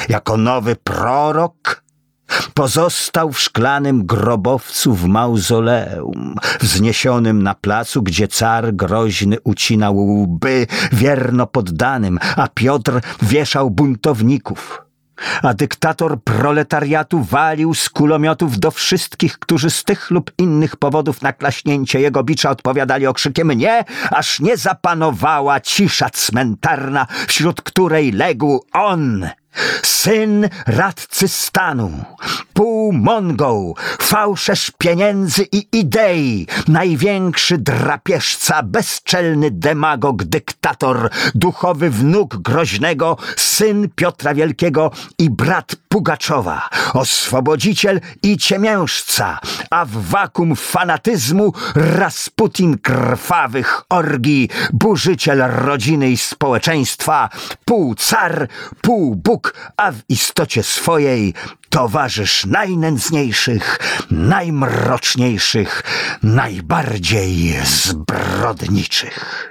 jako nowy prorok pozostał w szklanym grobowcu w mauzoleum, wzniesionym na placu, gdzie car groźny ucinał łby wierno poddanym, a Piotr wieszał buntowników. A dyktator proletariatu walił z kulomiotów do wszystkich, którzy z tych lub innych powodów na klaśnięcie jego bicza odpowiadali okrzykiem nie, aż nie zapanowała cisza cmentarna, wśród której legł on, syn radcy stanu, półmongoł, fałszerz pieniędzy i idei, największy drapieżca, bezczelny demagog, dyktator, duchowy wnuk groźnego, syn Piotra Wielkiego i brat Pugaczowa, oswobodziciel i ciemiężca, a w wakum fanatyzmu Rasputin krwawych orgii, burzyciel rodziny i społeczeństwa, pół car, pół Bóg, a w istocie swojej towarzysz najnędzniejszych, najmroczniejszych, najbardziej zbrodniczych.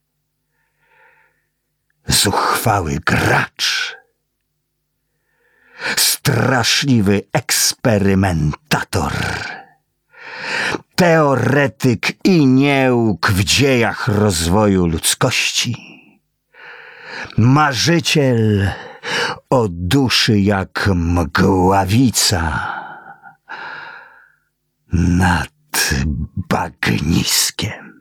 Zuchwały gracz, straszliwy eksperymentator, teoretyk i nieuk w dziejach rozwoju ludzkości, marzyciel o duszy jak mgławica nad bagniskiem.